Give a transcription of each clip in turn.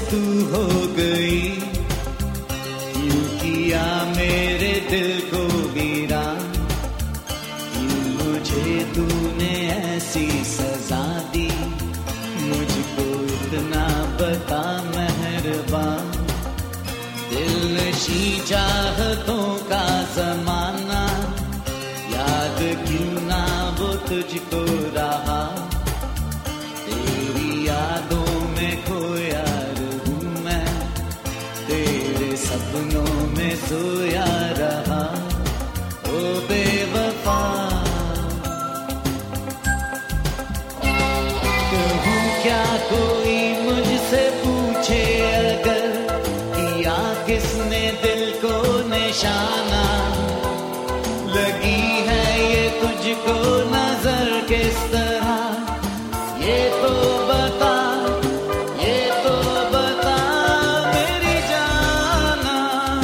तू हो गई, क्यों किया मेरे दिल को वीरान, क्यों मुझे तूने ऐसी सजा दी, मुझको इतना बता मेहरबान। दिल नशी चाहतों का जमाना, याद क्यों ना वो तुझको रहा, तेरी यादों में खोया रहूं मैं, तेरे सपनों में सोया रहा। ओ बेवफा, कहूँ क्या कोई मुझसे पूछे अगर, किया किसने दिल को निशाना, लगी है ये तुझको नजर किस तरह, ये तो बता, ये तो बता मेरी जाना।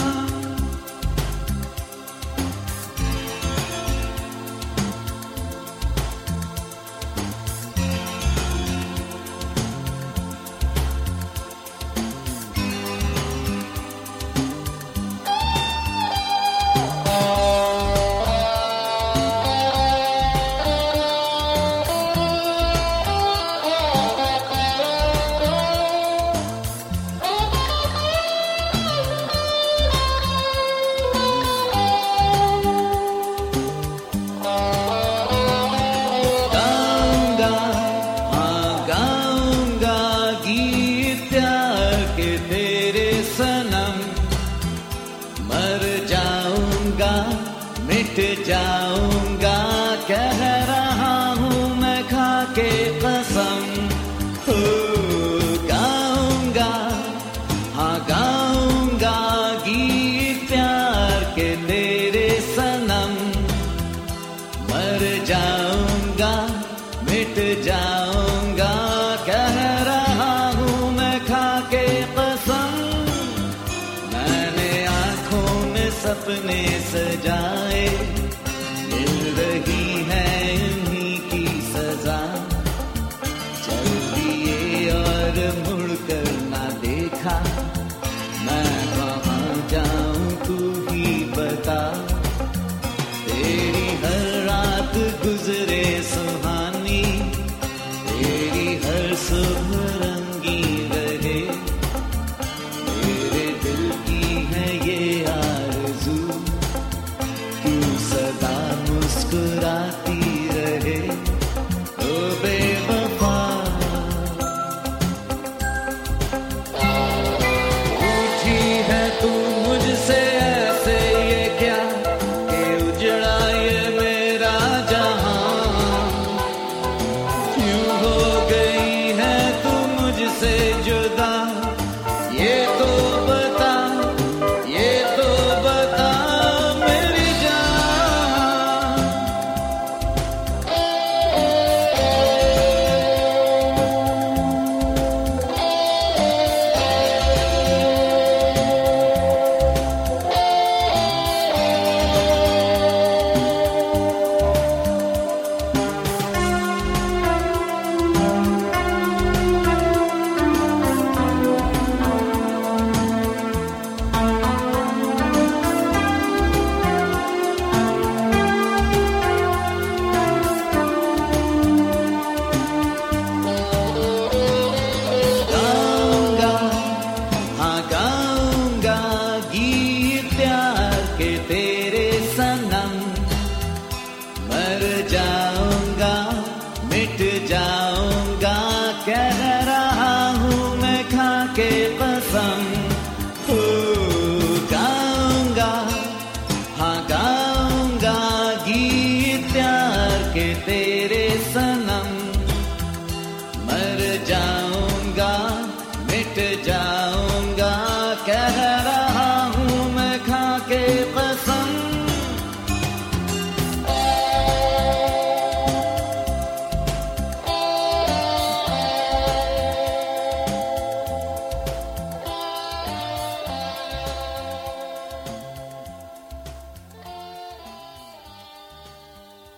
मर जाऊंगा, मिट जाऊंगा, कह रहा हूँ मैं खा के कसम। हो गाऊंगा, हाँ गाऊंगा गीत प्यार के तेरे सनम। मर जाऊंगा, मिट जाऊंगा, कह रहा हूँ मैं खा के कसम। सपने सजा